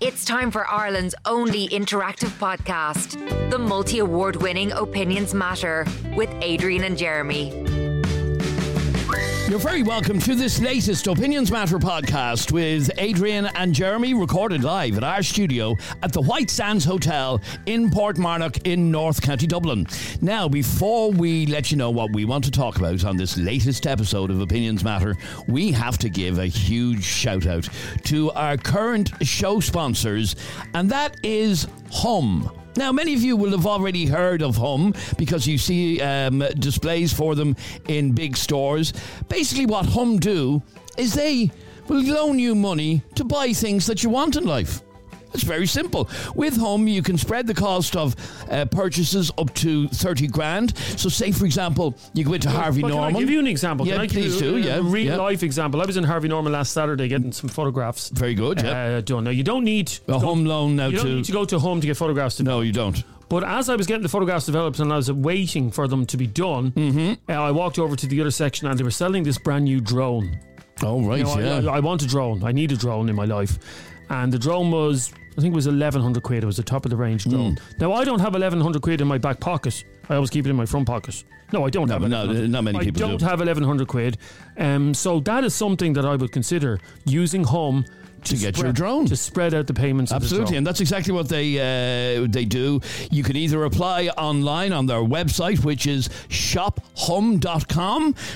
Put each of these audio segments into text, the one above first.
It's time for Ireland's only interactive podcast, the multi-award winning Opinions Matter with Adrian and Jeremy. You're very welcome to this latest Opinions Matter podcast with Adrian and Jeremy, recorded live at our studio at the White Sands Hotel in Portmarnock in North County Dublin. Now, before we let you know what we want to talk about on this latest episode of Opinions Matter, we have to give a huge shout out to our current show sponsors, and that is Hum. Now, many of you will have already heard of Hum because you see displays for them in big stores. Basically, what Hum do is they will loan you money to buy things that you want in life. It's very simple. With Hum, you can spread the cost of purchases up to 30 grand. So say, for example, you go into Harvey Norman. Can I give you an example? Yeah, please do. A real-life example. I was in Harvey Norman last Saturday getting some photographs. Very good, yeah. Done. Now, you don't need a Hum loan now. You don't need to go to Hum to get photographs. No, you don't. But as I was getting the photographs developed and I was waiting for them to be done, I walked over to the other section and they were selling this brand new drone. Oh, right, I want a drone. I need a drone in my life. And the drone was, I think it was 1,100 quid. It was the top of the range drone. Now, I don't have 1,100 quid in my back pocket. I always keep it in my front pocket. No, I don't have it. No, not many people do. I don't have 1,100 quid. So that is something that I would consider using Hum to get your drone. To spread out the payments. Absolutely, and that's exactly what they do. You can either apply online on their website, which is shophum.com,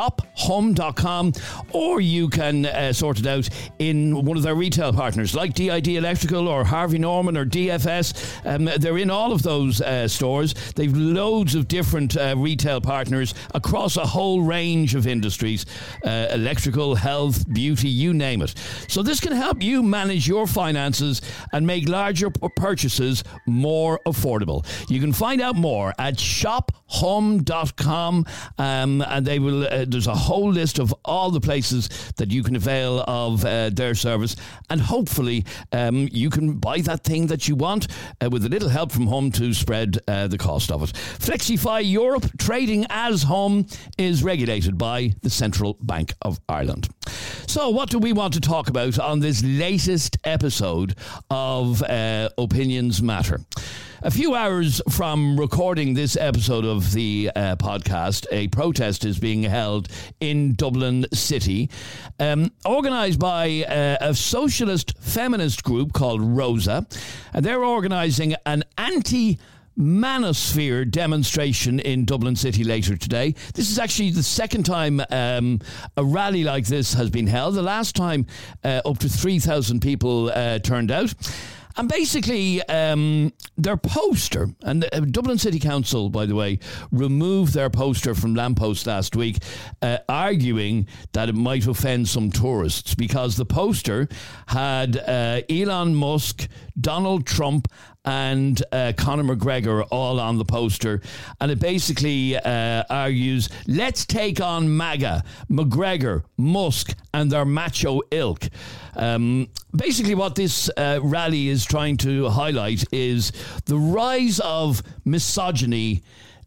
or you can sort it out in one of their retail partners, like DID Electrical or Harvey Norman or DFS. They're in all of those stores. They've loads of different retail partners across a whole range of industries, electrical, health, beauty, you name it. So this can help you manage your finances and make larger purchases more affordable. You can find out more at shophum.com, and they will. There's a whole list of all the places that you can avail of their service, and hopefully you can buy that thing that you want with a little help from Hum to spread the cost of it. Flexify Europe, trading as Hum, is regulated by the Central Bank of Ireland. So what do we want to talk about on this latest episode of Opinions Matter? A few hours from recording this episode of the podcast, a protest is being held in Dublin City, organised by a socialist feminist group called Rosa, and they're organising an anti-manosphere demonstration in Dublin City later today. This is actually the second time a rally like this has been held. The last time up to 3,000 people turned out. And basically, their poster, and Dublin City Council, by the way, removed their poster from lampposts last week, arguing that it might offend some tourists because the poster had Elon Musk, Donald Trump, and Conor McGregor all on the poster, and it basically argues, let's take on MAGA, McGregor, Musk, and their macho ilk. Basically what this rally is trying to highlight is the rise of misogyny,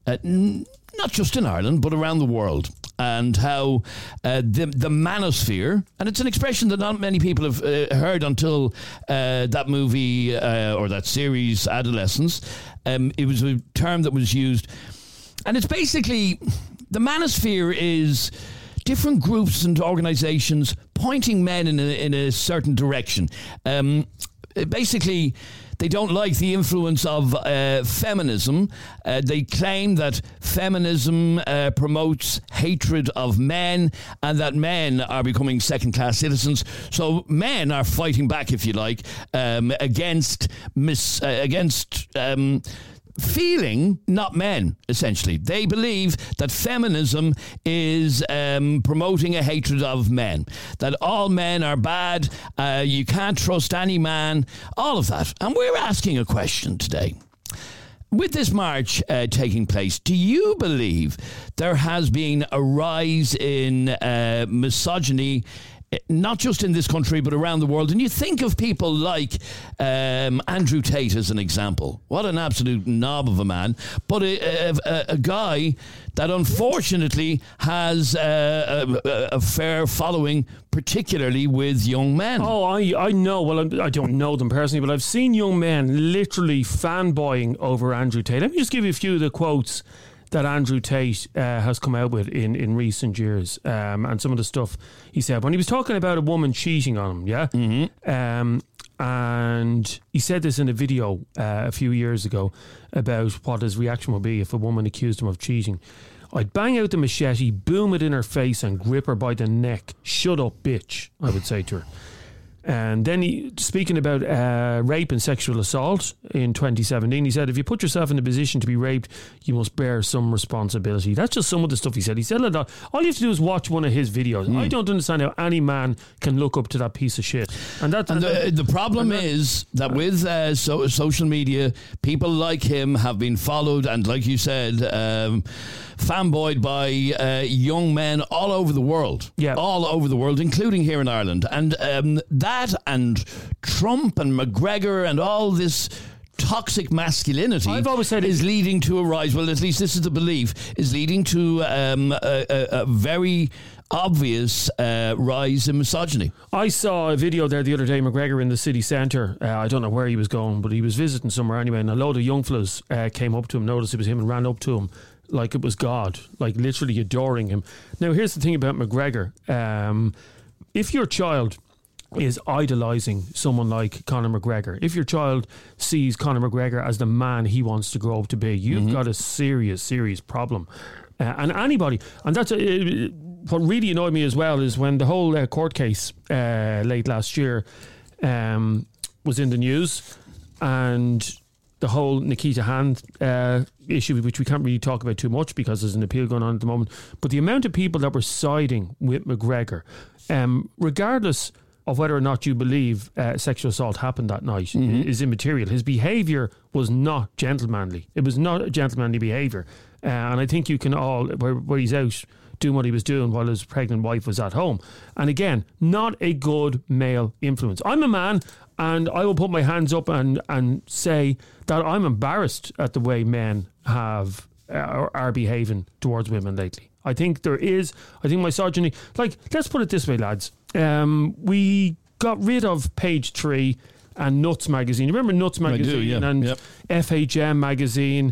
not just in Ireland, but around the world, and how the manosphere, and it's an expression that not many people have heard until that movie or that series, Adolescence. It was a term that was used, and it's basically, the manosphere is different groups and organisations pointing men in a certain direction. Basically, they don't like the influence of feminism. They claim that feminism promotes hatred of men and that men are becoming second-class citizens. So men are fighting back, if you like, against feeling, not men, essentially. They believe that feminism is promoting a hatred of men, that all men are bad, you can't trust any man, all of that. And we're asking a question today. With this march taking place, do you believe there has been a rise in misogyny not just in this country but around the world. And you think of people like Andrew Tate as an example. What an absolute knob of a man, but a guy that unfortunately has a fair following, particularly with young men. Oh, I know. Well, I don't know them personally, but I've seen young men literally fanboying over Andrew Tate. Let me just give you a few of the quotes that Andrew Tate has come out with in recent years, and some of the stuff he said when he was talking about a woman cheating on him. Yeah, and he said this in a video a few years ago about what his reaction would be if a woman accused him of cheating. I'd bang out the machete, boom it in her face, and grip her by the neck. Shut up, bitch, I would say to her. And then speaking about rape and sexual assault in 2017, he said, if you put yourself in a position to be raped, you must bear some responsibility. That's just some of the stuff he said. He said that all you have to do is watch one of his videos. I don't understand how any man can look up to that piece of shit. The problem is that with social media, people like him have been followed and, like you said, fanboyed by young men all over the world. Yeah. All over the world, including here in Ireland. And that and Trump and McGregor and all this toxic masculinity, I've always said, is leading to a rise. Well, at least this is the belief, is leading to a very obvious rise in misogyny. I saw a video there the other day, McGregor in the city centre. I don't know where he was going, but he was visiting somewhere anyway, and a load of young fellas came up to him, noticed it was him, and ran up to him like it was God, like literally adoring him. Now, here's the thing about McGregor. If your child is idolising someone like Conor McGregor, if your child sees Conor McGregor as the man he wants to grow up to be, you've got a serious problem. And anybody, and that's what really annoyed me as well, is when the whole court case late last year was in the news, and the whole Nikita Hand issue, which we can't really talk about too much because there's an appeal going on at the moment, but the amount of people that were siding with McGregor, regardless of whether or not you believe sexual assault happened that night, is immaterial. His behaviour was not gentlemanly. It was not a gentlemanly behaviour. And I think you can all, where he's out doing what he was doing while his pregnant wife was at home. And again, not a good male influence. I'm a man, and I will put my hands up and say that I'm embarrassed at the way men are behaving towards women lately. I think misogyny, like, let's put it this way, lads. We got rid of Page 3 and Nuts magazine. You remember Nuts magazine? I do, yeah. And FHM magazine.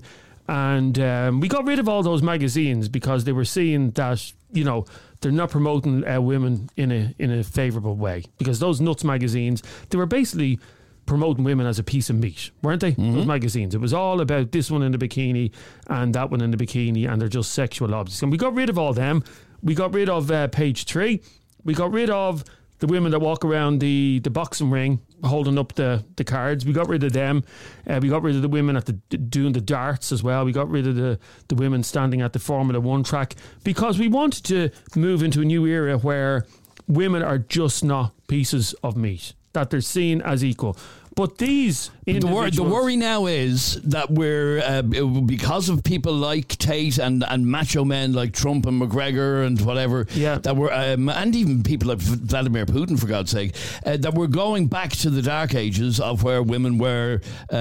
And we got rid of all those magazines because they were seeing that, they're not promoting women in a favourable way. Because those Nuts magazines, they were basically promoting women as a piece of meat, weren't they? Those magazines. It was all about this one in the bikini and that one in the bikini, and they're just sexual objects. And we got rid of all them. We got rid of Page 3. We got rid of the women that walk around the boxing ring holding up the cards. We got rid of them. We got rid of the women doing the darts as well. We got rid of the women standing at the Formula 1 track, because we wanted to move into a new era where women are just not pieces of meat, that they're seen as equal. But these individuals... The worry now is that we're, because of people like Tate and macho men like Trump and McGregor and whatever, that we're, and even people like Vladimir Putin, for God's sake, that we're going back to the dark ages of where women were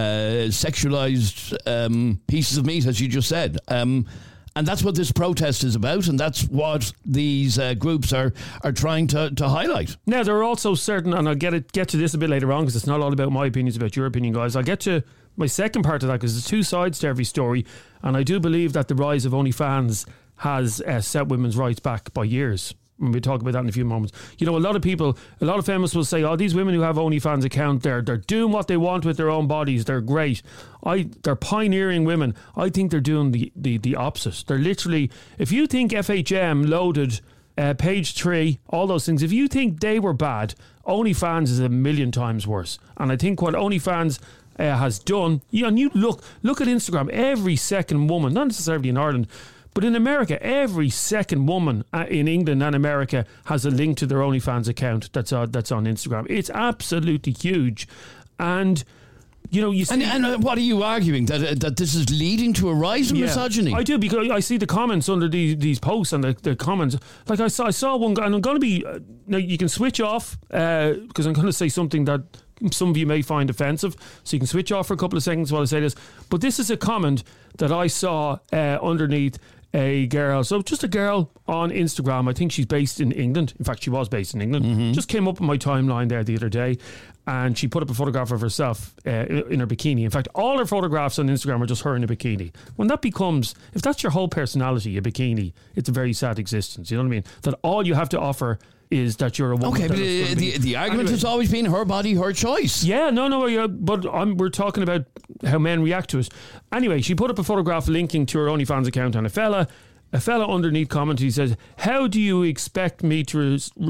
sexualized pieces of meat, as you just said. And that's what this protest is about, and that's what these groups are trying to highlight. Now, there are also certain, and I'll get to this a bit later on, because it's not all about my opinion, it's about your opinion, guys. I'll get to my second part of that, because there's two sides to every story, and I do believe that the rise of OnlyFans has set women's rights back by years. And we'll talk about that in a few moments. A lot of feminists will say, oh, these women who have OnlyFans account, they're doing what they want with their own bodies, they're great. They're pioneering women. I think they're doing the opposite. They're literally, if you think FHM loaded Page 3, all those things, if you think they were bad, OnlyFans is a million times worse. And I think what OnlyFans has done, and you look at Instagram, every second woman, not necessarily in Ireland, but in America, every second woman in England and America has a link to their OnlyFans account that's on Instagram. It's absolutely huge. And, you see, and what are you arguing, that this is leading to a rise in misogyny? I do, because I see the comments under these posts, and the comments. Like I saw one guy, and I'm going to be now. You can switch off because I'm going to say something that some of you may find offensive, so you can switch off for a couple of seconds while I say this. But this is a comment that I saw underneath a girl, so just a girl on Instagram. I think she's based in England. In fact, she was based in England. Just came up on my timeline there the other day, and she put up a photograph of herself in her bikini. In fact, all her photographs on Instagram are just her in a bikini. When that becomes, if that's your whole personality, a bikini, it's a very sad existence. You know what I mean? That all you have to offer is that you're a woman. Okay, but the argument has always been her body, her choice. Yeah, but we're talking about how men react to it. Anyway, she put up a photograph linking to her OnlyFans account, and a fella underneath commented, he says, "How do you expect me to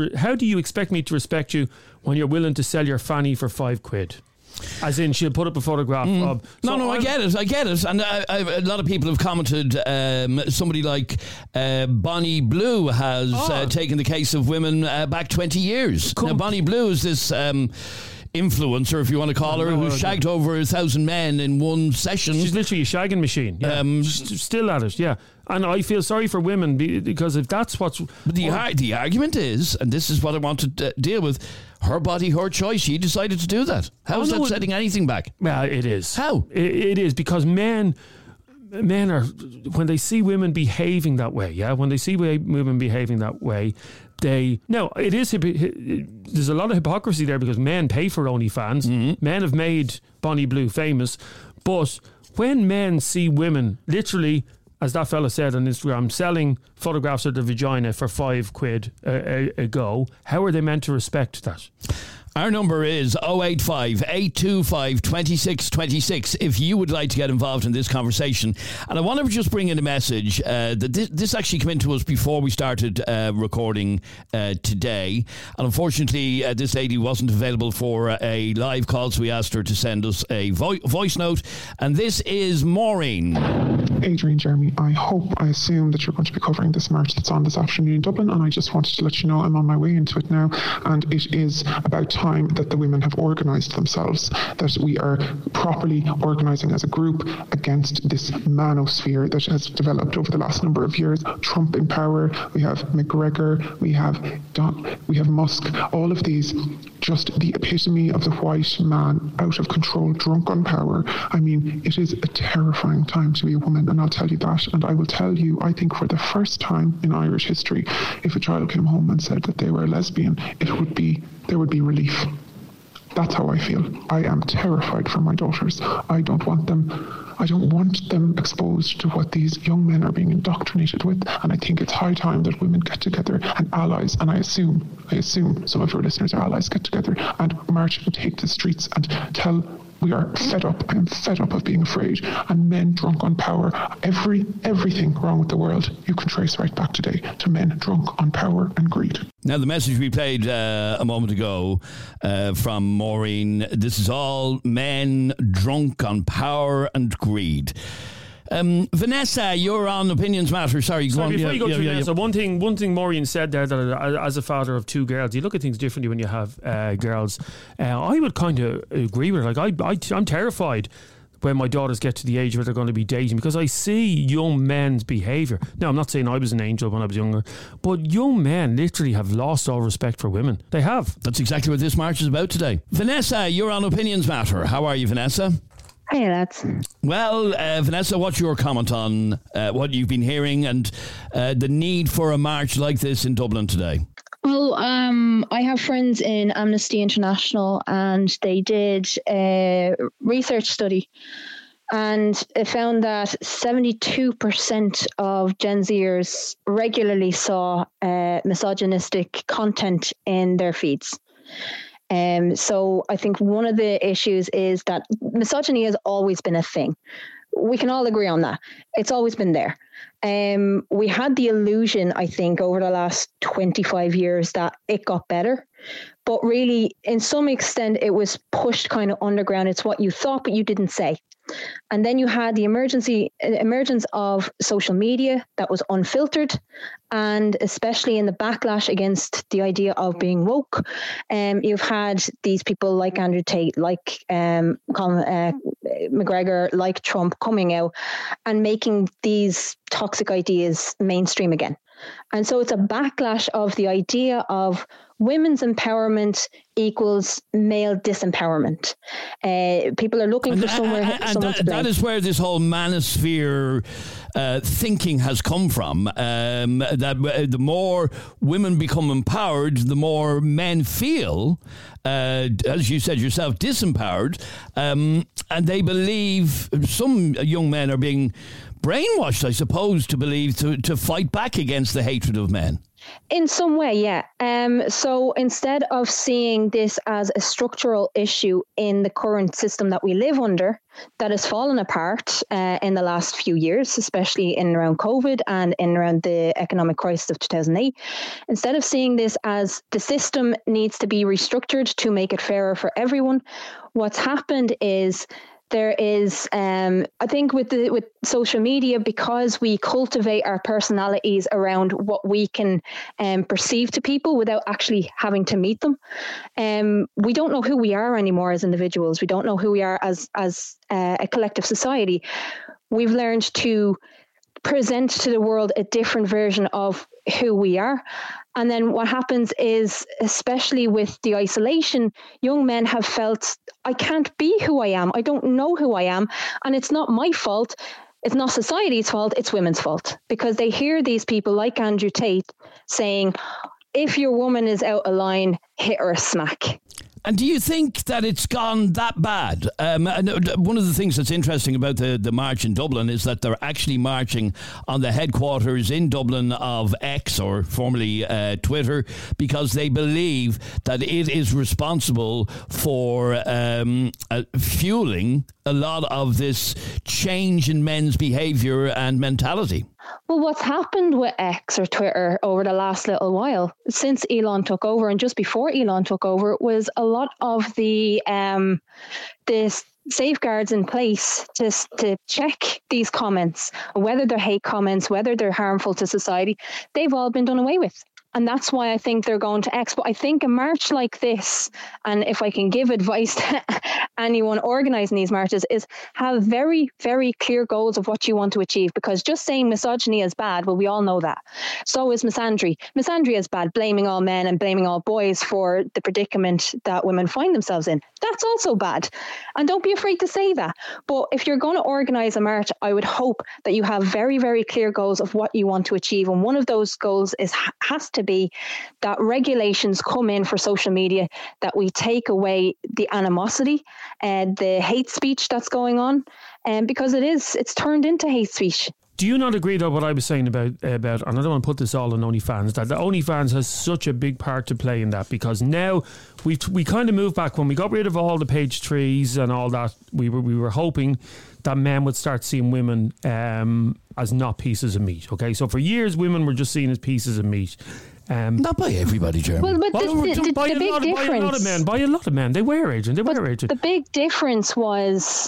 respect you when you're willing to sell your fanny for £5?" As in, she'll put up a photograph of... I get it. And a lot of people have commented, somebody like Bonnie Blue has taken the case of women back 20 years. Now, Bonnie Blue is this... influencer, if you want to call her, who shagged over 1,000 men in one session. She's literally a shagging machine. Yeah. Still at it, yeah. And I feel sorry for women, because if that's what's... But the argument is, and this is what I want to deal with, her body, her choice. She decided to do that. How is that setting anything back? Well, it is. How? It is, because men are, when they see women behaving that way, when they see women behaving that way, there's a lot of hypocrisy there, because men pay for OnlyFans. Men have made Bonnie Blue famous, but when men see women literally, as that fella said on Instagram, selling photographs of the vagina for £5 a go, how are they meant to respect that? Our number is 085 825 2626 if you would like to get involved in this conversation. And I want to just bring in a message that this actually came into us before we started recording today. And unfortunately, this lady wasn't available for a live call, so we asked her to send us a voice note. And this is Maureen. Adrian, Jeremy, I assume that you're going to be covering this march that's on this afternoon in Dublin, and I just wanted to let you know I'm on my way into it now, and it is about time that the women have organised themselves, that we are properly organising as a group against this manosphere that has developed over the last number of years. Trump in power, we have McGregor, we have Musk, all of these just the epitome of the white man, out of control, drunk on power. I mean, it is a terrifying time to be a woman, and I'll tell you that. And I will tell you, I think for the first time in Irish history, if a child came home and said that they were a lesbian, there would be relief. That's how I feel. I am terrified for my daughters. I don't want them exposed to what these young men are being indoctrinated with. And I think it's high time that women get together, and allies, and I assume some of your listeners are allies, get together and march and take the streets and tell we are fed up. I am fed up of being afraid. And men drunk on power, everything wrong with the world, you can trace right back today to men drunk on power and greed. Now, the message we played a moment ago from Maureen, this is all men drunk on power and greed. Vanessa, you're on Opinions Matter. Sorry, before you go to Vanessa, one thing Maureen said there, that as a father of two girls, you look at things differently when you have girls. I would kind of agree with her. Like I'm terrified when my daughters get to the age where they're going to be dating, because I see young men's behaviour. Now, I'm not saying I was an angel when I was younger, but young men literally have lost all respect for women. They have. That's exactly what this march is about today. Vanessa, you're on Opinions Matter. How are you, Vanessa? Hey, lads. Well, Vanessa, what's your comment on what you've been hearing and the need for a march like this in Dublin today? Well, I have friends in Amnesty International, and they did a research study, and it found that 72% of Gen Zers regularly saw misogynistic content in their feeds. So I think one of the issues is that misogyny has always been a thing. we can all agree on that. It's always been there. We had the illusion, I think, over the last 25 years that it got better. But really, in some extent, it was pushed kind of underground. It's what you thought, but you didn't say. And then you had the emergence of social media that was unfiltered, and especially in the backlash against the idea of being woke. You've had these people like Andrew Tate, like Conor McGregor, like Trump coming out and making these toxic ideas mainstream again. And so it's a backlash of the idea of women's empowerment equals male disempowerment. People are looking for someone to blame. That is where this whole manosphere thinking has come from. That the more women become empowered, the more men feel, as you said yourself, disempowered. And they believe, some young men are being brainwashed, I suppose, to believe, to fight back against the hatred of men. In some way, yeah. So instead of seeing this as a structural issue in the current system that we live under, that has fallen apart in the last few years, especially in around COVID and in around the economic crisis of 2008, instead of seeing this as the system needs to be restructured to make it fairer for everyone, what's happened is there is, I think with social media, because we cultivate our personalities around what we can perceive to people without actually having to meet them. We don't know who we are anymore as individuals. We don't know who we are as a collective society. We've learned to present to the world a different version of who we are. And then what happens is, especially with the isolation, young men have felt, I can't be who I am. I don't know who I am. And it's not my fault. It's not society's fault. It's women's fault, because they hear these people like Andrew Tate saying, if your woman is out of line, hit her a smack. And do you think that it's gone that bad? And one of the things that's interesting about the march in Dublin is that they're actually marching on the headquarters in Dublin of X, or formerly Twitter, because they believe that it is responsible for fueling a lot of this change in men's behaviour and mentality. Well, what's happened with X or Twitter over the last little while, since Elon took over and just before Elon took over, was a lot of the safeguards in place to check these comments, whether they're hate comments, whether they're harmful to society. They've all been done away with. And that's why I think they're going to X. But I think a march like this, and if I can give advice to anyone organising these marches, is have very, very clear goals of what you want to achieve. Because just saying misogyny is bad, well, we all know that. So is misandry. Misandry is bad, blaming all men and blaming all boys for the predicament that women find themselves in. That's also bad. And don't be afraid to say that. But if you're going to organise a march, I would hope that you have very, very clear goals of what you want to achieve. And one of those goals has to be that regulations come in for social media, that we take away the animosity and the hate speech that's going on, because it's turned into hate speech. Do you not agree, though, what I was saying about, and I don't want to put this all on OnlyFans, that the OnlyFans has such a big part to play in that? Because now we kind of moved back when we got rid of all the page 3s and all that. We were hoping that men would start seeing women as not pieces of meat. Okay, so for years women were just seen as pieces of meat. Not by everybody, Jeremy. Well, but by a lot of men. They were Adrian. The big difference was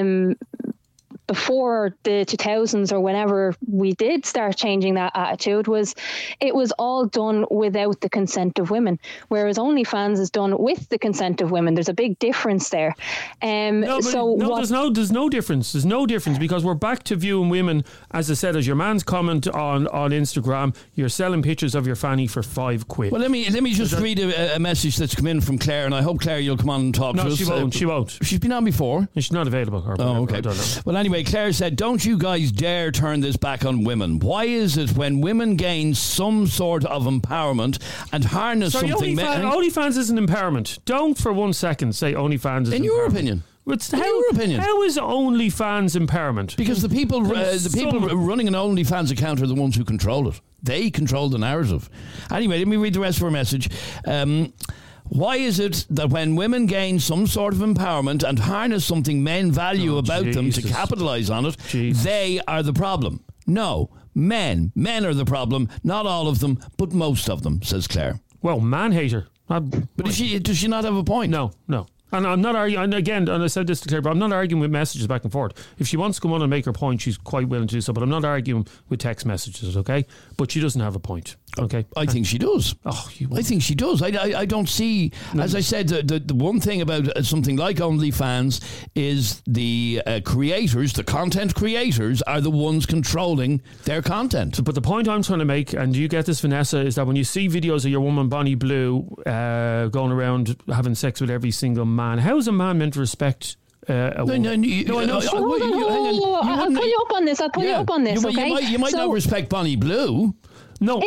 before the 2000s or whenever we did start changing that attitude, was it was all done without the consent of women, whereas OnlyFans is done with the consent of women. There's a big difference there. There's no difference. There's no difference, because we're back to viewing women, as I said, as your man's comment on Instagram, you're selling pictures of your fanny for £5. Well, let me just read a message that's come in from Claire, and I hope, Claire, you'll come on and talk to us. She won't. She's been on before. She's not available. Okay. I don't know. Well, anyway, Claire said, don't you guys dare turn this back on women. Why is it when women gain some sort of empowerment and harness something... OnlyFans isn't empowerment. Don't for 1 second say OnlyFans is in your opinion. How is OnlyFans empowerment? Because the people running an OnlyFans account are the ones who control it. They control the narrative. Anyway, let me read the rest of her message. Why is it that when women gain some sort of empowerment and harness something men value about them to capitalise on it, they are the problem? No, men are the problem. Not all of them, but most of them, says Claire. Well, man-hater. But does she not have a point? No. And I'm not arguing, and again, and I said this to Claire, but I'm not arguing with messages back and forth. If she wants to come on and make her point, she's quite willing to do so, but I'm not arguing with text messages, okay? But she doesn't have a point, okay? I think she does. I think she does. I don't see, as I said, the one thing about something like OnlyFans is the creators, the content creators, are the ones controlling their content. But the point I'm trying to make, and you get this, Vanessa, is that when you see videos of your woman, Bonnie Blue, going around having sex with every single man, how is a man meant to respect a woman? I'll pull you up on this. Okay, you might not respect Bonnie Blue. No.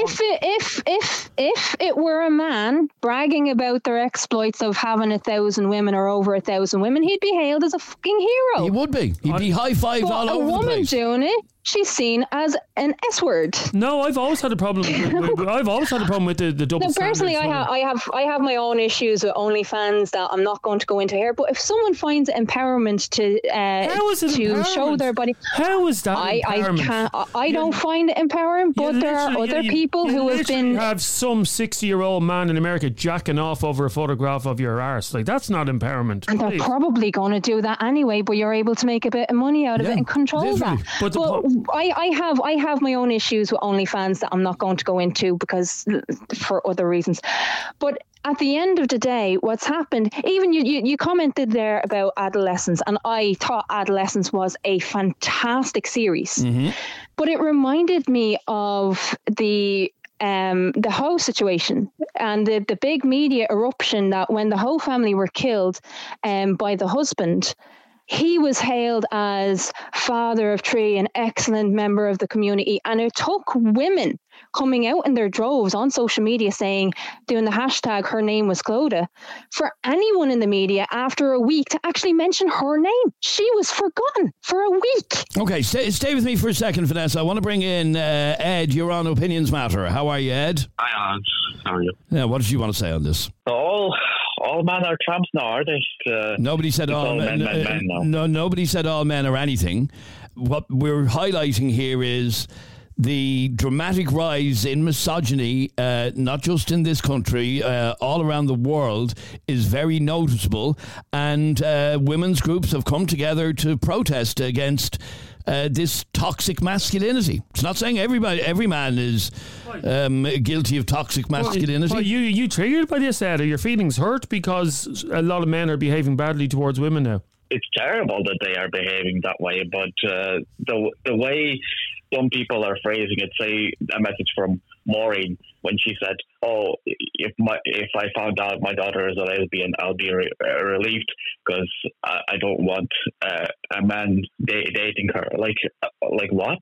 If it were a man bragging about their exploits of having 1,000 women or over 1,000 women, he'd be hailed as a fucking hero. He would be. He'd be high-fived all over the place. A woman doing it, she's seen as an S-word. No, I've always had a problem. I've always had a problem with the double standards. Personally, I have my own issues with OnlyFans that I'm not going to go into here. But if someone finds empowerment to show their body, how is that empowerment? I don't find it empowering. But there are other people who have some 60-year-old man in America jacking off over a photograph of your arse. Like, that's not empowerment. And they're probably going to do that anyway. But you're able to make a bit of money out of it and control that. But I have my own issues with OnlyFans that I'm not going to go into because for other reasons. But at the end of the day, what's happened, even you commented there about Adolescence, and I thought Adolescence was a fantastic series. Mm-hmm. But it reminded me of the Ho situation and the big media eruption that when the Ho family were killed by the husband, he was hailed as father of three, an excellent member of the community. And it took women coming out in their droves on social media doing the hashtag, her name was Clodagh, for anyone in the media after a week to actually mention her name. She was forgotten for a week. Okay, stay with me for a second, Vanessa. I want to bring in Ed. You're on Opinions Matter. How are you, Ed? Hi, Ed. How are you? Yeah, what did you want to say on this? All men are tramps now, are they? Nobody said all men. No, nobody said all men or anything. What we're highlighting here is the dramatic rise in misogyny, not just in this country, all around the world, is very noticeable. And women's groups have come together to protest against this toxic masculinity. It's not saying every man is guilty of toxic masculinity. Well, you triggered by this, Ed? Are your feelings hurt because a lot of men are behaving badly towards women now? It's terrible that they are behaving that way, but the way some people are phrasing it, say a message from Maureen when she said, if I found out my daughter is a lesbian, I'll be relieved because I don't want a man dating her. Like what?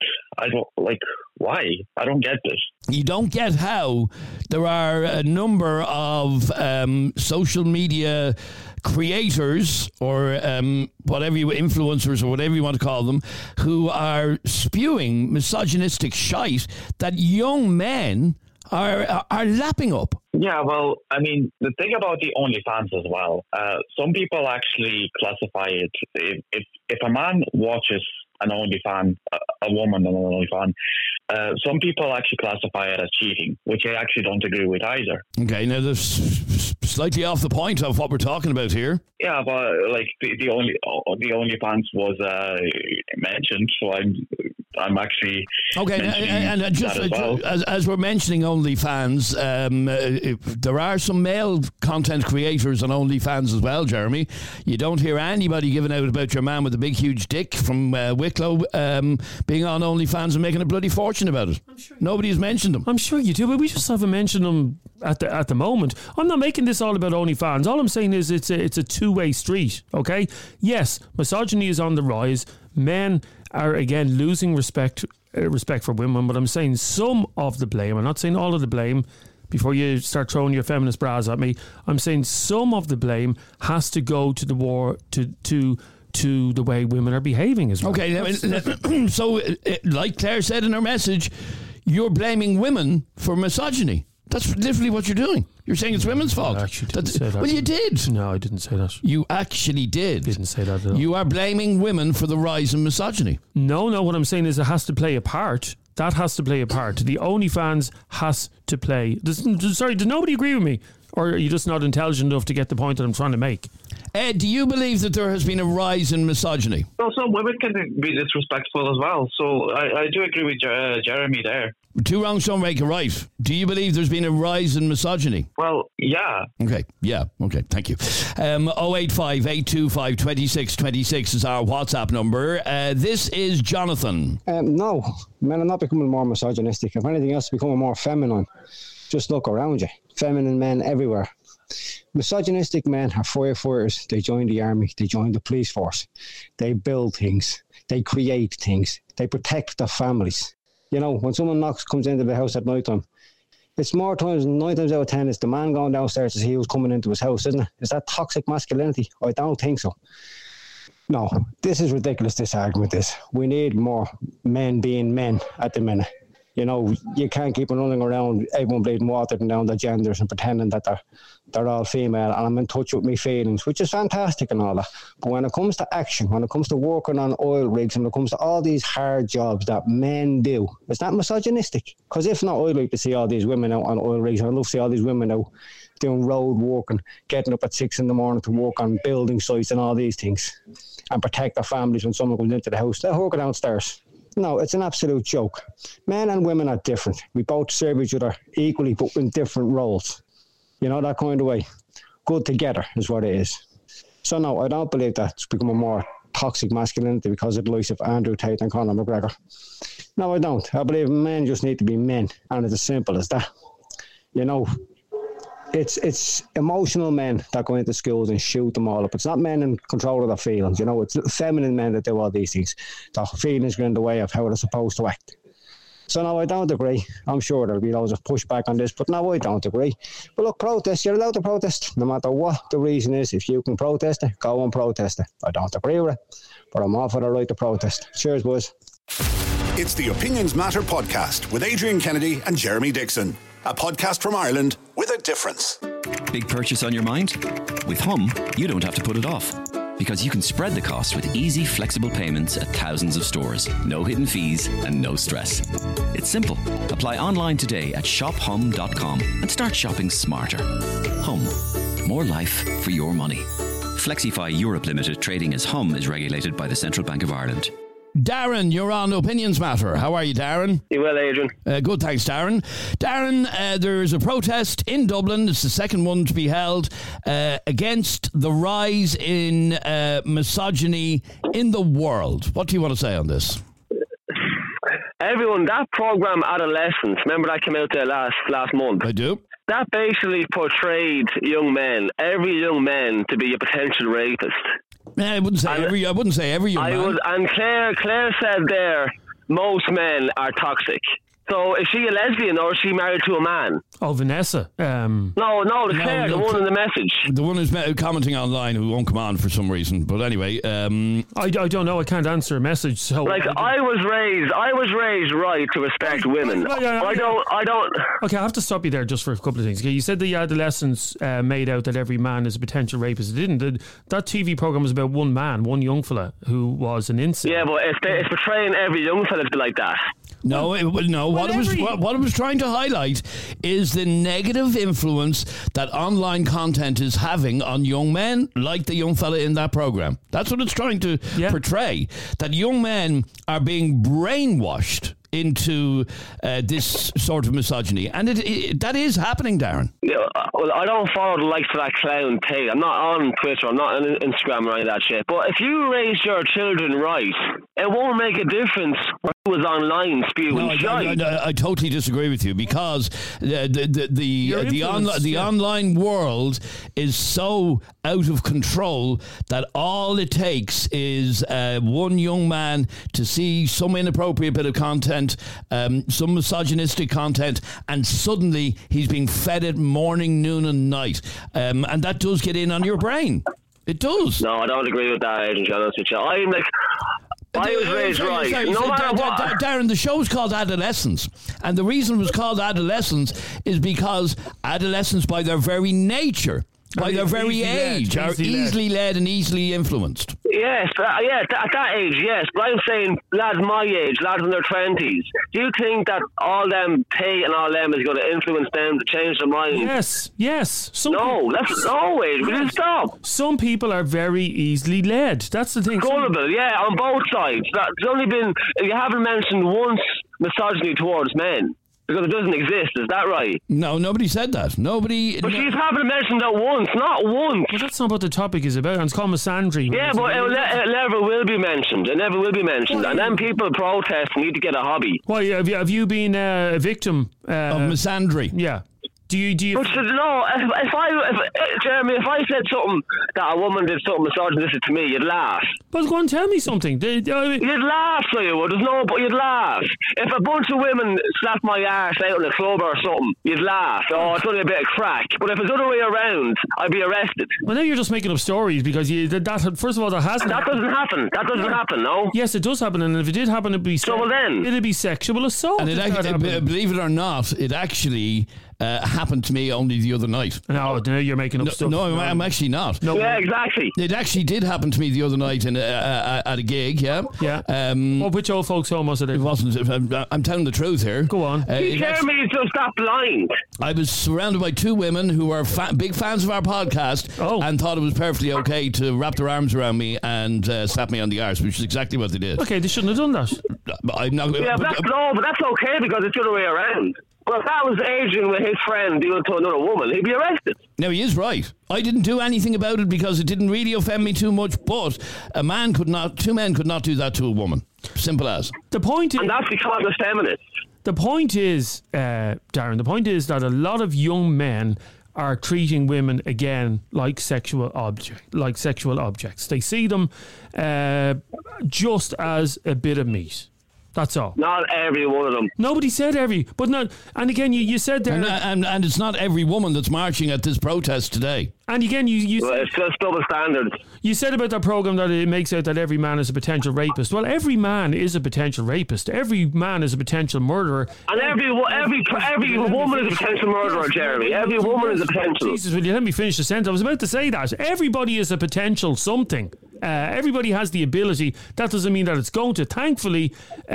Why? I don't get this. You don't get how there are a number of social media creators or influencers or whatever you want to call them, who are spewing misogynistic shite that young men are lapping up. Yeah, well, I mean, the thing about the OnlyFans as well, some people actually classify it, if a man watches an OnlyFans, a woman on an OnlyFans, some people actually classify it as cheating, which I actually don't agree with either. Okay, now that's slightly off the point of what we're talking about here. Yeah, but like the OnlyFans was mentioned, so I'm actually okay. And just as we're mentioning OnlyFans, there are some male content creators on OnlyFans as well, Jeremy. You don't hear anybody giving out about your man with a big huge dick from Wicklow being on OnlyFans and making a bloody fortune about it. Nobody's mentioned them. I'm sure you do, but we just haven't mentioned them at the moment. I'm not making this all about OnlyFans. All I'm saying is it's a two-way street. Okay, yes, misogyny is on the rise. Men are again losing respect for women, but I'm saying some of the blame. I'm not saying all of the blame. Before you start throwing your feminist bras at me, I'm saying some of the blame has to go to the war to the way women are behaving as well. Okay, so like Claire said in her message, you're blaming women for misogyny. That's literally what you're doing. You're saying it's women's fault. I actually didn't say that. Well, you did. No, I didn't say that. You actually did. Didn't say that at all. You are blaming women for the rise in misogyny. No, what I'm saying is it has to play a part. That has to play a part. The OnlyFans has to play. Does nobody agree with me? Or are you just not intelligent enough to get the point that I'm trying to make? Ed, do you believe that there has been a rise in misogyny? Well, some women can be disrespectful as well. So I do agree with Jeremy there. Two wrongs don't make a right. Do you believe there's been a rise in misogyny? Well, yeah. Okay, thank you. 085 825 2626 is our WhatsApp number. This is Jonathan. No, men are not becoming more misogynistic. If anything else, becoming more feminine. Just look around you. Feminine men everywhere. Misogynistic men are firefighters. They join the army. They join the police force. They build things. They create things. They protect their families. You know, when someone comes into the house at night time, it's 9 times out of 10, it's the man going downstairs to see who's coming into his house, isn't it? Is that toxic masculinity? I don't think so. No, this is ridiculous, this argument is. We need more men being men at the minute. You know, you can't keep running around, everyone bleeding water down their genders and pretending that they're all female and I'm in touch with my feelings, which is fantastic and all that. But when it comes to action, when it comes to working on oil rigs, when it comes to all these hard jobs that men do, is that misogynistic? Because if not, I'd like to see all these women out on oil rigs. I'd love to see all these women out doing road work and getting up at 6 a.m. to work on building sites and all these things and protect their families when someone comes into the house. They're working downstairs. No, it's an absolute joke. Men and women are different. We both serve each other equally, but in different roles. You know, that kind of way. Good together is what it is. So no, I don't believe that's becoming more toxic masculinity because of the likes of Andrew Tate and Conor McGregor. No, I don't. I believe men just need to be men, and it's as simple as that. You know, it's emotional men that go into schools and shoot them all up. It's not men in control of their feelings. You know, it's feminine men that do all these things. Their feelings get in the way of how they're supposed to act. So no, I don't agree. I'm sure there'll be loads of pushback on this, but no, I don't agree. But look, protest, you're allowed to protest, no matter what the reason is. If you can protest it, go and protest it. I don't agree with it, but I'm all for the right to protest. Cheers, boys. It's the Opinions Matter podcast with Adrian Kennedy and Jeremy Dixon. A podcast from Ireland with a difference. Big purchase on your mind? With Hum, you don't have to put it off. Because you can spread the cost with easy, flexible payments at thousands of stores. No hidden fees and no stress. It's simple. Apply online today at shophum.com and start shopping smarter. Hum. More life for your money. Flexify Europe Limited, trading as Hum, is regulated by the Central Bank of Ireland. Darren, you're on Opinions Matter. How are you, Darren? You well, Adrian? Good, thanks, Darren. Darren, there's a protest in Dublin. It's the second one to be held against the rise in misogyny in the world. What do you want to say on this? Everyone, that programme Adolescence, remember that came out there last month? I do. That basically portrayed young men, every young man, to be a potential rapist. I wouldn't say every young man. And Claire said there, most men are toxic. So is she a lesbian or is she married to a man? Oh, Vanessa. No, Claire, the one in the message. The one who's commenting online who won't come on for some reason. But anyway, I don't know. I can't answer a message. So I was raised right to respect women. I don't. Okay, I have to stop you there just for a couple of things. Okay, you said the adolescents made out that every man is a potential rapist. It didn't. That TV program was about one man, one young fella who was an incel. Yeah, but it's portraying every young fella to be like that. No. What it was trying to highlight is the negative influence that online content is having on young men, like the young fella in that program. That's what it's trying to portray. That young men are being brainwashed into this sort of misogyny, and that is happening, Darren. Yeah, well, I don't follow the likes of that clown Tate. I'm not on Twitter, I'm not on Instagram or any of that shit. But if you raise your children right, it won't make a difference who was online spewing shite. I totally disagree with you, because the online world is so out of control that all it takes is one young man to see some inappropriate bit of content, some misogynistic content, and suddenly he's being fed it morning, noon and night, and that does get in on your brain. It does. No, I don't agree with that, Agent. To be honest with you, I was raised right. No matter what. Darren, the show's called Adolescence. And the reason it was called Adolescence is because adolescents, by their very nature, by their very age, are easily led and easily influenced. Yes, at that age, yes. But I'm saying lads my age, lads in their 20s. Do you think that all them pay and all them is going to influence them to change their mind? Yes. That's always. We didn't stop. Some people are very easily led. That's the thing. Gullible, yeah, on both sides. There's only been, you haven't mentioned once misogyny towards men. Because it doesn't exist, is that right? No, nobody said that. Nobody. But you haven't mentioned that once, not once. But that's not what the topic is about. It's called misandry. Yeah, but it never will be mentioned. It never will be mentioned. And then people protest and need to get a hobby. Why, have you been a victim of misandry? Yeah. Do you? But no, Jeremy, if I said something that a woman did something misogynistic to me, you'd laugh. But go and tell me something. You'd laugh, so you would. But you'd laugh. If a bunch of women slapped my arse out in a club or something, you'd laugh. Oh, it's only a bit of crack. But if it's the other way around, I'd be arrested. Well, now you're just making up stories because first of all, that hasn't. That doesn't happen. That doesn't happen, no? Yes, it does happen. And if it did happen, it'd be it'd be sexual assault. And believe it or not, it actually happened to me only the other night. No, you're making up stuff. No, I'm actually not. No. Yeah, exactly. It actually did happen to me the other night at a gig, yeah. Yeah. Which old folks' home was it? It wasn't. I'm telling the truth here. Go on. Jeremy is just that blind. I was surrounded by two women who were big fans of our podcast and thought it was perfectly okay to wrap their arms around me and slap me on the arse, which is exactly what they did. Okay, they shouldn't have done that. I'm not, but that's okay because it's the other way around. Well, if that was Adrian with his friend doing it to another woman, he'd be arrested. No, he is right. I didn't do anything about it because it didn't really offend me too much, but two men could not do that to a woman. Simple as. The point is... And that's because of feminists. The point is, Darren, that a lot of young men are treating women again like sexual objects. They see them just as a bit of meat. That's all. Not every one of them. Nobody said every, but not. And again, you said there, and it's not every woman that's marching at this protest today. And again, it's just double standards. You said about that program that it makes out that every man is a potential rapist. Well, every man is a potential rapist. Every man is a potential murderer. And every woman is a potential murderer, Jeremy. Every woman is a potential. Jesus, will you let me finish the sentence? I was about to say that everybody is a potential something. Everybody has the ability. That doesn't mean that it's going to. Thankfully,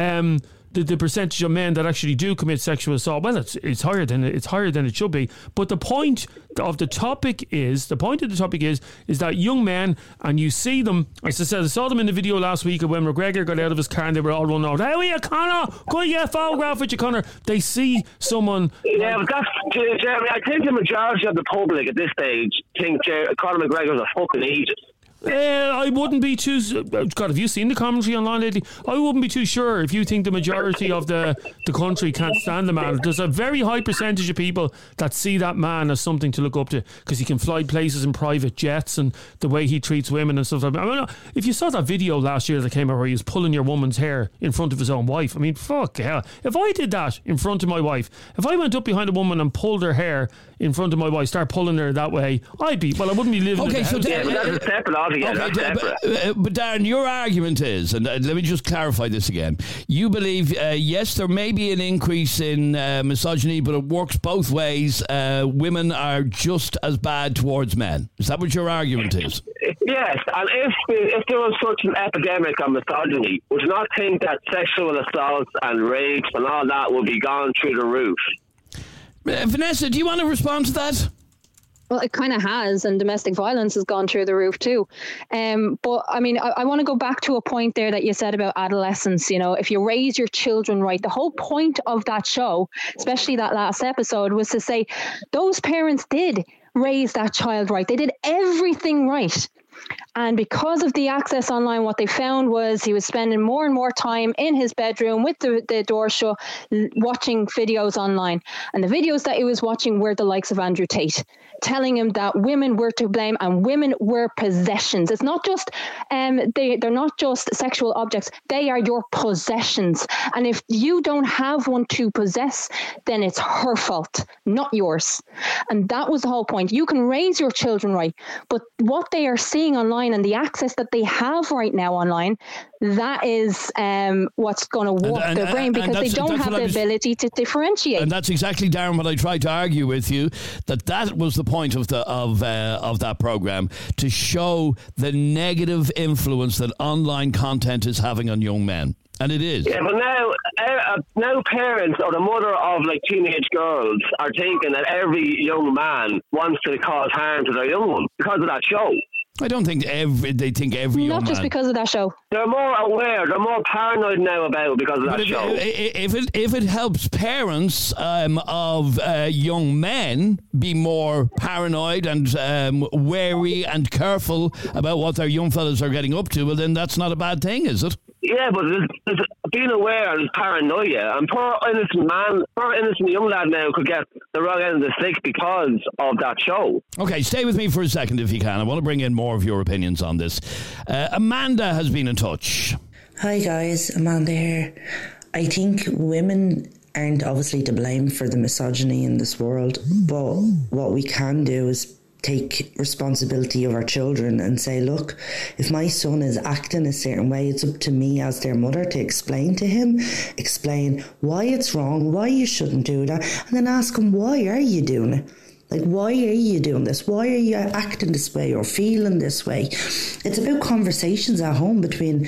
the percentage of men that actually do commit sexual assault, well, it's higher than it should be. But the point of the topic is that young men, and you see them. As I said, I saw them in the video last week when McGregor got out of his car and they were all running out. Hey, will you, Conor? Go and get a photograph with you, Conor. They see someone. Yeah, but that's Jeremy. I think the majority of the public at this stage think Conor McGregor's a fucking idiot. I wouldn't be too... God, have you seen the commentary online lately? I wouldn't be too sure if you think the majority of the country can't stand the man. There's a very high percentage of people that see that man as something to look up to because he can fly places in private jets and the way he treats women and stuff like that. I mean, if you saw that video last year that came out where he was pulling your woman's hair in front of his own wife, I mean, fuck hell. If I did that in front of my wife, if I went up behind a woman and pulled her hair in front of my wife, start pulling her that way, I wouldn't be living in the house. But that's a separate argument. But Darren, your argument is, and let me just clarify this again. You believe, yes, there may be an increase in misogyny, but it works both ways. Women are just as bad towards men. Is that what your argument is? Yes, and if there was such an epidemic of misogyny, would you not think that sexual assaults and rapes and all that would be gone through the roof? Vanessa, do you want to respond to that? Well, it kind of has, and domestic violence has gone through the roof too. But I mean, I want to go back to a point there that you said about adolescence. You know, if you raise your children right, the whole point of that show, especially that last episode, was to say those parents did raise that child right. They did everything right. And because of the access online, what they found was he was spending more and more time in his bedroom with the door shut, watching videos online. And the videos that he was watching were the likes of Andrew Tate. telling him that women were to blame and women were possessions. It's not just they're not just sexual objects, they are your possessions. And if you don't have one to possess, then it's her fault, not yours. And that was the whole point. You can raise your children right, but what they are seeing online and the access that they have right now online, that is what's going to warp their brain, because they don't have the ability to differentiate. And that's exactly, Darren, what I tried to argue with you, that was the point of that programme, to show the negative influence that online content is having on young men. And it is. Yeah, but now parents or the mother of like teenage girls are thinking that every young man wants to cause harm to their young one because of that show. I don't think they think every young man. Not just because of that show. They're more aware. They're more paranoid now about it because of that show. If it helps parents of young men be more paranoid and wary and careful about what their young fellas are getting up to, well, then that's not a bad thing, is it? Yeah, but there's being aware and paranoia, and poor innocent young lad now could get the wrong end of the stick because of that show. Okay, stay with me for a second if you can. I want to bring in more of your opinions on this. Amanda has been in touch. Hi guys, Amanda here. I think women aren't obviously to blame for the misogyny in this world, but what we can do is take responsibility of our children and say, look, if my son is acting a certain way, it's up to me as their mother to explain to him, explain why it's wrong, why you shouldn't do that, and then ask him, why are you doing it? Like, why are you doing this? Why are you acting this way or feeling this way? It's about conversations at home between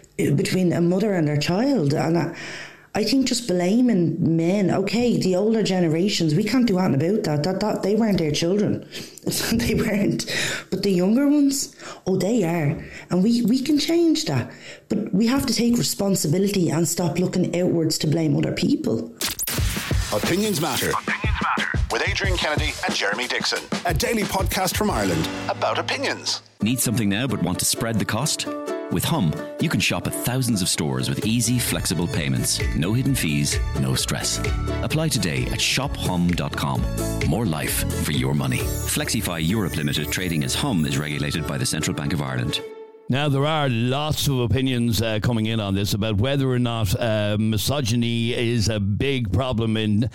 a mother and her child. And I think just blaming men, okay, the older generations, we can't do anything about that. They weren't their children. They weren't. But the younger ones, they are. And we can change that. But we have to take responsibility and stop looking outwards to blame other people. Opinions Matter. With Adrian Kennedy and Jeremy Dixon. A daily podcast from Ireland about opinions. Need something now but want to spread the cost? With Hum, you can shop at thousands of stores with easy, flexible payments. No hidden fees, no stress. Apply today at shophum.com. More life for your money. Flexify Europe Limited, trading as Hum, is regulated by the Central Bank of Ireland. Now, there are lots of opinions coming in on this about whether or not misogyny is a big problem in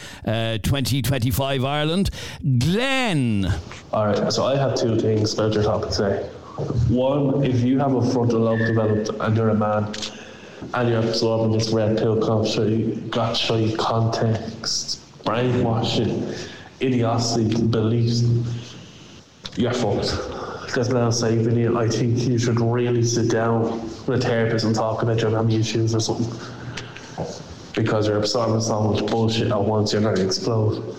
2025 Ireland. Glenn. All right, so I have two things about your topic today. One, if you have a frontal lobe developed and you're a man and you're absorbing this red pill gotcha context, brainwashing, idiocy, beliefs, you're fucked. There's no saving it. I think you should really sit down with a therapist and talk about your mommy issues or something, because you're absorbing so much bullshit at once, you're going to explode.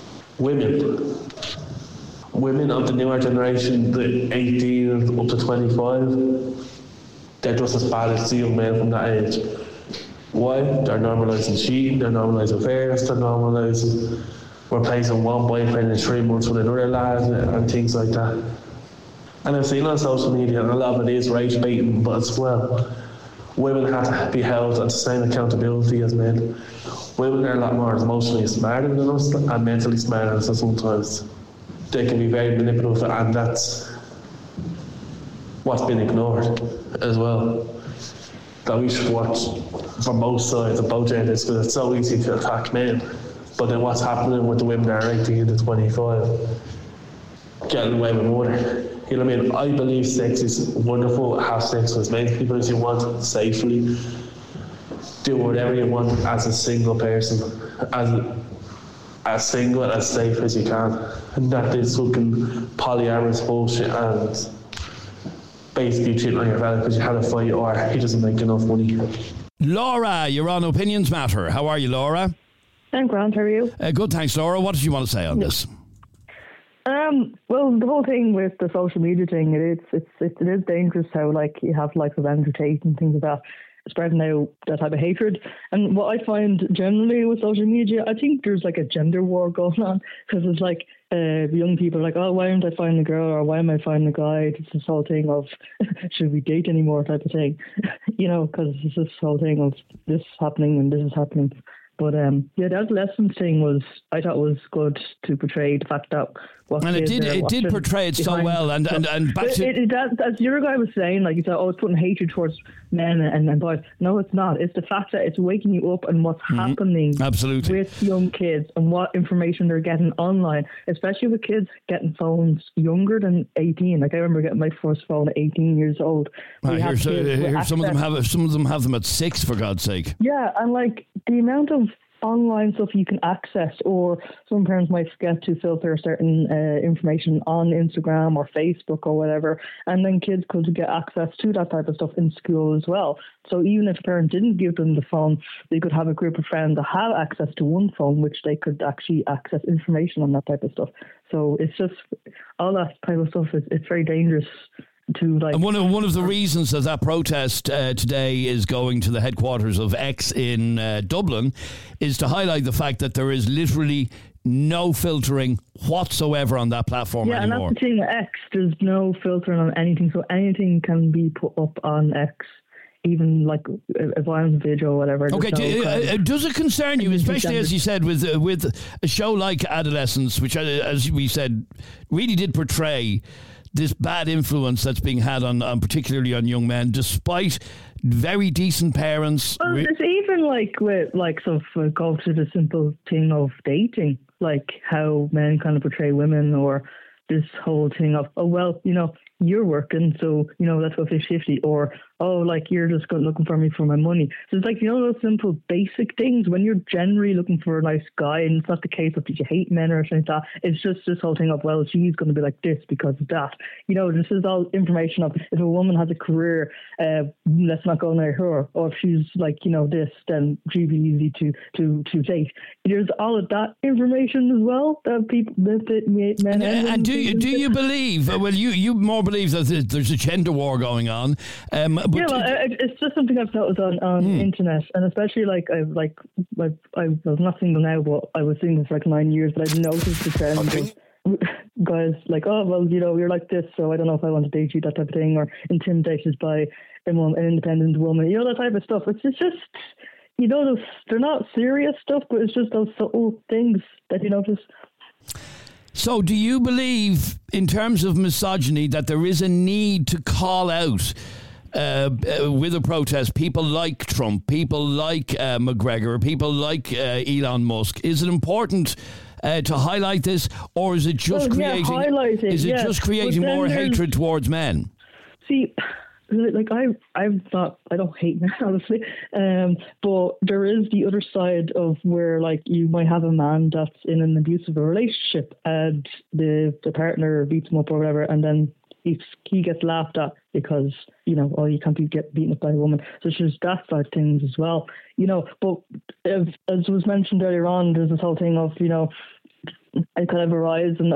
Women of the newer generation, the 18 up to 25, they're just as bad as the young men from that age. Why? They're normalising cheating, they're normalising affairs, they're normalising replacing one boyfriend in 3 months with another lad and things like that. And I've seen on social media, and a lot of it is rage baiting, but as well, women have to be held at the same accountability as men. Women are a lot more emotionally smarter than us and mentally smarter than us sometimes. They can be very manipulative, and that's what's been ignored as well. That we should watch from both sides of both genders, because it's so easy to attack men. But then what's happening with the women that are 18 to 25? Getting away with murder. You know what I mean? I believe sex is wonderful. Have sex with as many people as you want safely. Do whatever you want as a single person, as single and as safe as you can. And that is fucking polyamorous bullshit and basically cheating on your fella because you had a fight or he doesn't make enough money. Laura, you're on Opinions Matter. How are you, Laura? I'm grand, how are you? Good, thanks, Laura. What did you want to say on this? Well, the whole thing with the social media thing, it is dangerous how you have of Andrew Tate and things like that spreading out that type of hatred. And what I find generally with social media, I think there's a gender war going on, because it's young people are oh, why aren't I finding a girl, or why am I finding a guy? It's this whole thing of should we date anymore type of thing, because it's this whole thing of this happening and this is happening. But the adolescence thing I thought was good to portray the fact that it did portray it so well, and back to as your guy was saying, like you said, it's putting hatred towards men and boys. No, it's not. It's the fact that it's waking you up and what's happening with young kids and what information they're getting online, especially with kids getting phones younger than 18. Like I remember getting my first phone at 18 years old. Some of them have them at 6, for God's sake. Yeah, and like the amount of online stuff you can access, or some parents might forget to filter certain information on Instagram or Facebook or whatever, and then kids could get access to that type of stuff in school as well. So even if a parent didn't give them the phone, they could have a group of friends that have access to one phone, which they could actually access information on that type of stuff. So it's just all that type of stuff. It's very dangerous. And one of the reasons that protest today is going to the headquarters of X in Dublin is to highlight the fact that there is literally no filtering whatsoever on that platform anymore. Yeah, and that's the thing with X. There's no filtering on anything, so anything can be put up on X. Even like a violent video or whatever. Okay, does it concern you, especially as you said, with a show like Adolescence, which, as we said, really did portray this bad influence that's being had on particularly on young men, despite very decent parents. Well, it's even like with sort of go to the simple thing of dating, like how men kind of portray women, or this whole thing of, oh, well, you're working, so, let's go 50-50, or, oh, like, you're just looking for me for my money. So it's like, those simple basic things, when you're generally looking for a nice guy, and it's not the case of, did you hate men or something like that, it's just this whole thing of, well, she's going to be like this because of that. This is all information of, if a woman has a career, let's not go near her, or if she's like, this, then she'd be easy to date. There's all of that information as well, that people, that men and do you believe, well, you more believe that there's a gender war going on. It's just something I've noticed on the internet, and especially I was not single now, but I was single for like 9 years, but I've noticed the trend of guys like, oh, well, you're like this, so I don't know if I want to date you, that type of thing, or intimidated by an independent woman, that type of stuff. It's just, they're not serious stuff, but it's just those subtle things that you notice. So do you believe, in terms of misogyny, that there is a need to call out with a protest people like Trump, people like McGregor, people like Elon Musk? Is it important to highlight this, or is it just creating more hatred towards men? See, like I don't hate men, obviously, but there is the other side of where, like, you might have a man that's in an abusive relationship and the partner beats him up or whatever, and then he gets laughed at because, you can't be beaten up by a woman. So there's that side of things as well, but as was mentioned earlier on, there's this whole thing of, I kind of arise and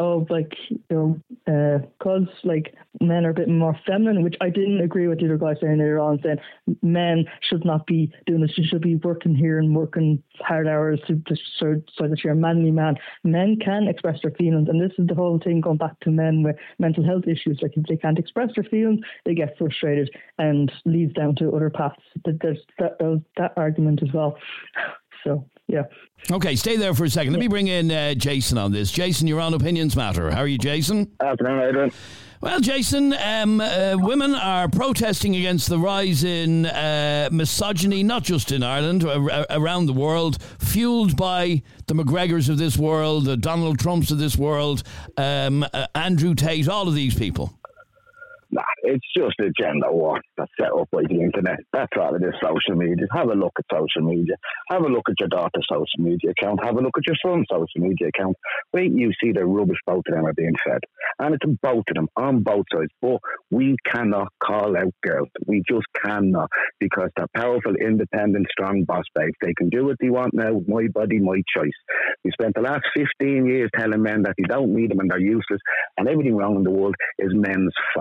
because like men are a bit more feminine, which I didn't agree with the other guy saying earlier on, saying men should not be doing this. You should be working here and working hard hours so that you're a manly man. Men can express their feelings, and this is the whole thing going back to men with mental health issues. Like, if they can't express their feelings, they get frustrated and leads down to other paths. There's that argument as well. So, yeah. Okay, stay there for a second. Let me bring in Jason on this. Jason, you're on Opinions Matter. How are you, Jason? Afternoon, how you doing? Well, Jason, women are protesting against the rise in misogyny, not just in Ireland, around the world, fueled by the McGregors of this world, the Donald Trumps of this world, Andrew Tate, all of these people. Nah, it's just a gender war that's set up by the internet. That's all it is, social media. Have a look at social media. Have a look at your daughter's social media account. Have a look at your son's social media account. Wait, you see the rubbish both of them are being fed. And it's both of them, on both sides. But we cannot call out girls. We just cannot, because they're powerful, independent, strong boss babes. They can do what they want now. My body, my choice. We spent the last 15 years telling men that they don't need them and they're useless, and everything wrong in the world is men's fault.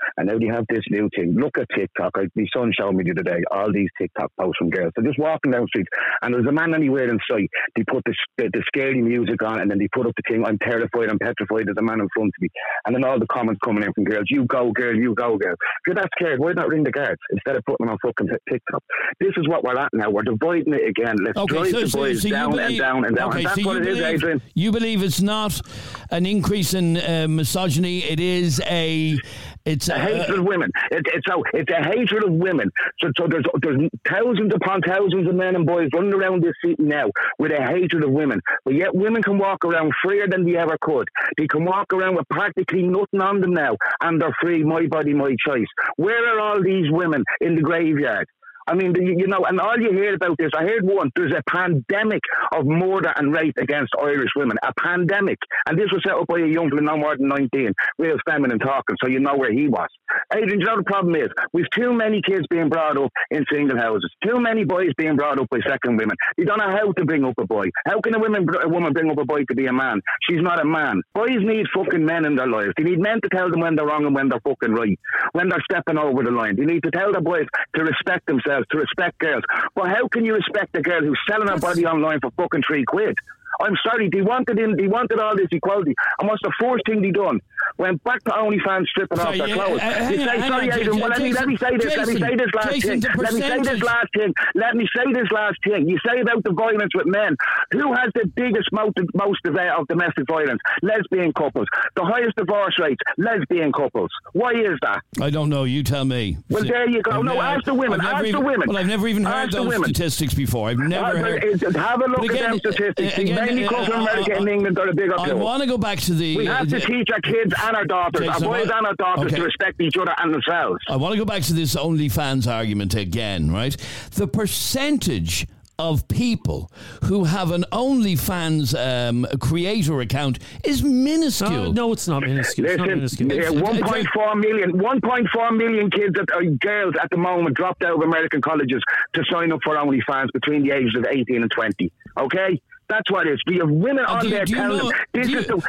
And now they have this new thing. Look at TikTok. My son showed me the other day all these TikTok posts from girls. They're just walking down the street, and there's a man anywhere in sight. They put the scary music on, and then they put up the thing, I'm terrified, I'm petrified, there's a man in front of me. And then all the comments coming in from girls, you go girl, you go girl. If you're that scared, why not ring the guards instead of putting them on fucking TikTok? This is what we're at now. We're dividing it again. Let's drive the boys down and down and down. And that's what it is, Adrian. You believe it's not an increase in misogyny, it's a hatred of women. It's a hatred of women. So there's thousands upon thousands of men and boys running around this city now with a hatred of women. But yet women can walk around freer than they ever could. They can walk around with practically nothing on them now, and they're free. My body, my choice. Where are all these women in the graveyard? I mean, and all you hear about this, I heard one, there's a pandemic of murder and rape against Irish women. A pandemic. And this was set up by a young fella no more than 19, real feminine talking, so you know where he was. Adrian, you know the problem is, we've too many kids being brought up in single houses, too many boys being brought up by second women. You don't know how to bring up a boy. How can a woman bring up a boy to be a man? She's not a man. Boys need fucking men in their lives. They need men to tell them when they're wrong and when they're fucking right, when they're stepping over the line. They need to tell their boys to respect themselves, to respect girls. But how can you respect a girl who's selling her body online for fucking £3? I'm sorry, they wanted all this equality. And what's the first thing they done? Went back to OnlyFans stripping off their clothes. Let me say this last thing. You say about the violence with men. Who has the biggest most of domestic violence? Lesbian couples. The highest divorce rates, lesbian couples. Why is that? I don't know. You tell me. Well, there you go. Ask the women. Well, I've never even heard those statistics before. I've never heard. Have a look at them statistics. Mainly come from America and England are the big I want to go back to the... We have to teach our kids and our daughters, our boys and our daughters, to respect each other and themselves. I want to go back to this OnlyFans argument again, right? The percentage of people who have an OnlyFans creator account is minuscule. No, it's not minuscule. Listen, 1.4 million kids, girls at the moment dropped out of American colleges to sign up for OnlyFans between the ages of 18 and 20. Okay? That's what it is. We have women on there telling them this is the...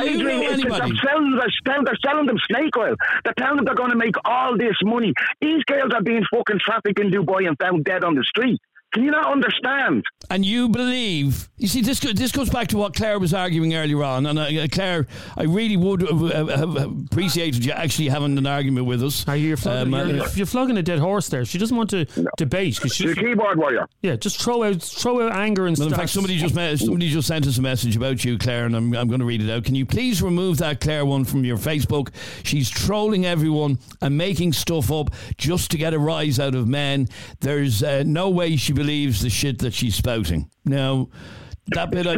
They're selling them snake oil. They're telling them they're going to make all this money. These girls are being fucking trafficked in Dubai and found dead on the street. Can you not understand? And you believe... You see, this goes back to what Claire was arguing earlier on. And Claire, I really would have appreciated you actually having an argument with us. You're flogging a dead horse there. She doesn't want to debate. She's a keyboard warrior. Yeah, just throw out anger and stuff. In fact, somebody just sent us a message about you, Claire, and I'm going to read it out. Can you please remove that Claire one from your Facebook? She's trolling everyone and making stuff up just to get a rise out of men. There's no way she believes the shit that she's spouting. Now, that bit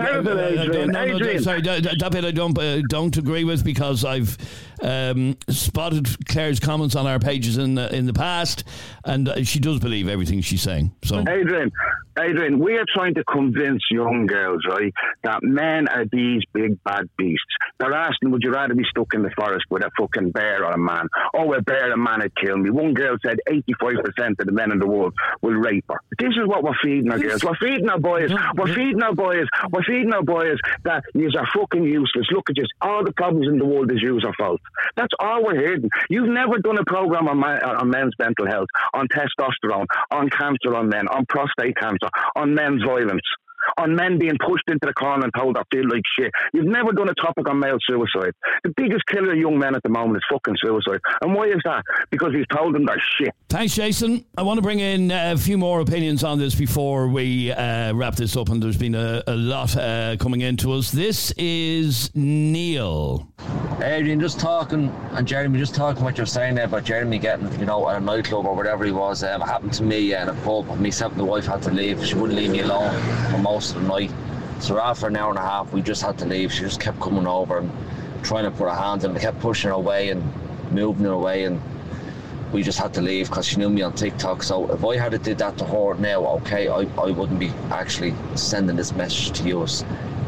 I don't agree with, because I've spotted Claire's comments on our pages in the past, and she does believe everything she's saying. So, Adrian, we are trying to convince young girls, right, that men are these big bad beasts. They're asking, would you rather be stuck in the forest with a fucking bear or a man? Oh, a bear, a man would kill me. One girl said 85% of the men in the world will rape her. This is what we're feeding our girls. We're feeding our boys. We're feeding our boys that yous are fucking useless. Look at just all the problems in the world is yous are fault. That's all we're hearing. You've never done a program on men's mental health, on testosterone, on cancer on men, on prostate cancer, on men's violence, on men being pushed into the corner and told I feel like shit. You've never done a topic on male suicide. The biggest killer of young men at the moment is fucking suicide. And why is that? Because he's told them they're shit. Thanks, Jason. I want to bring in a few more opinions on this before we wrap this up, and there's been a lot coming into us. This is Neil. Adrian, just talking, and Jeremy, just talking what you're saying there about Jeremy getting, at a nightclub or whatever he was. It happened to me in a pub. Myself and the wife had to leave. She wouldn't leave me alone for most of the night. So after an hour and a half, we just had to leave. She just kept coming over and trying to put her hands in. They kept pushing her away and moving her away, and we just had to leave because she knew me on TikTok. So if I had did that to her now, okay, I wouldn't be actually sending this message to you.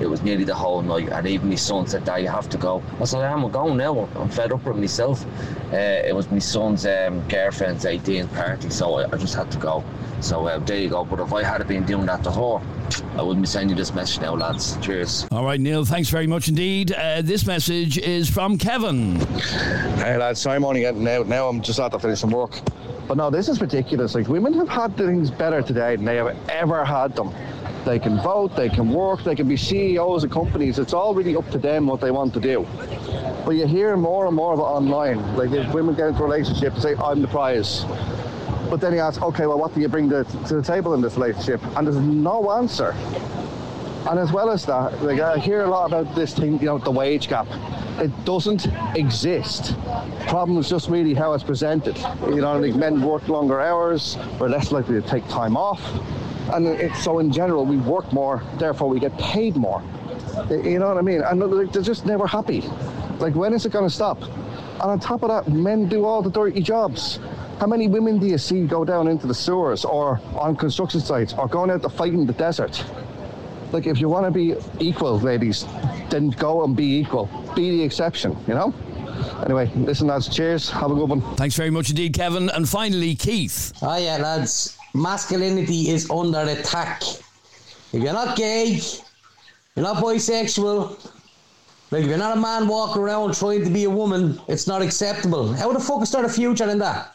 It was nearly the whole night, and even my son said, Dad, you have to go. I said, I'm going now, I'm fed up with myself. It was my son's girlfriend's 18th party, so I just had to go. So there you go. But if I had been doing that to her, I wouldn't be sending you this message now, lads. Cheers. All right, Neil, thanks very much indeed. This message is from Kevin. Hey lads, I'm only getting out now. I'm just after finishing work. But no, this is ridiculous. Like, women have had things better today than they have ever had them. They can vote, they can work, they can be CEOs of companies. It's all really up to them what they want to do. But you hear more and more of it online. Like, if women get into a relationship, they say, I'm the prize. But then you ask, okay, well, what do you bring to the table in this relationship? And there's no answer. And as well as that, like, I hear a lot about this thing, you know, the wage gap. It doesn't exist. The problem is just really how it's presented. You know, like, men work longer hours, we're less likely to take time off. And so in general, we work more, therefore we get paid more. You know what I mean? And like, they're just never happy. Like, when is it going to stop? And on top of that, men do all the dirty jobs. How many women do you see go down into the sewers or on construction sites or going out to fight in the desert? Like, if you want to be equal, ladies, then go and be equal. Be the exception, you know? Anyway, listen, lads, cheers. Have a good one. Thanks very much indeed, Kevin. And finally, Keith. Oh, yeah, lads. Masculinity is under attack. If you're not gay, you're not bisexual, like, if you're not a man walking around trying to be a woman, it's not acceptable. How the fuck is there a future in that?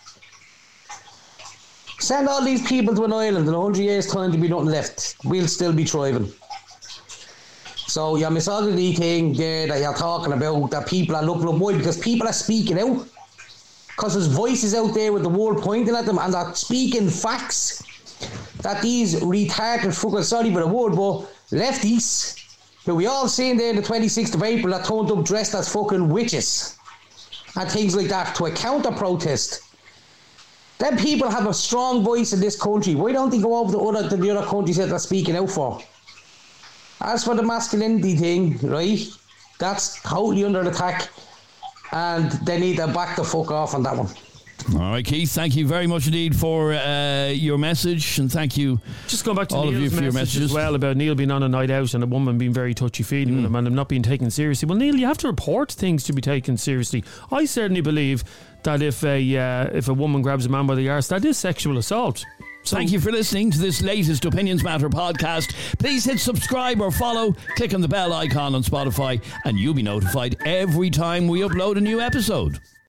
Send all these people to an island in 100 years' time to be nothing left. We'll still be thriving. So your misogyny thing there that you're talking about, that people are looking up, why? Because people are speaking out. Because there's voices out there with the world pointing at them and they're speaking facts that these retarded fucking, sorry for the word, but lefties, who we all seen there on the 26th of April, that turned up dressed as fucking witches and things like that to a counter-protest. Then people have a strong voice in this country. Why don't they go over to the other countries that they're speaking out for? As for the masculinity thing, right, that's totally under attack, and they need to back the fuck off on that one. All right, Keith, thank you very much indeed for your message, and thank you, just going back to all Neil's of you for your message messages as well about Neil being on a night out and a woman being very touchy-feely with him and him not being taken seriously. Well, Neil, you have to report things to be taken seriously. I certainly believe that if a woman grabs a man by the arse, that is sexual assault. So thank you for listening to this latest Opinions Matter podcast. Please hit subscribe or follow, click on the bell icon on Spotify, and you'll be notified every time we upload a new episode.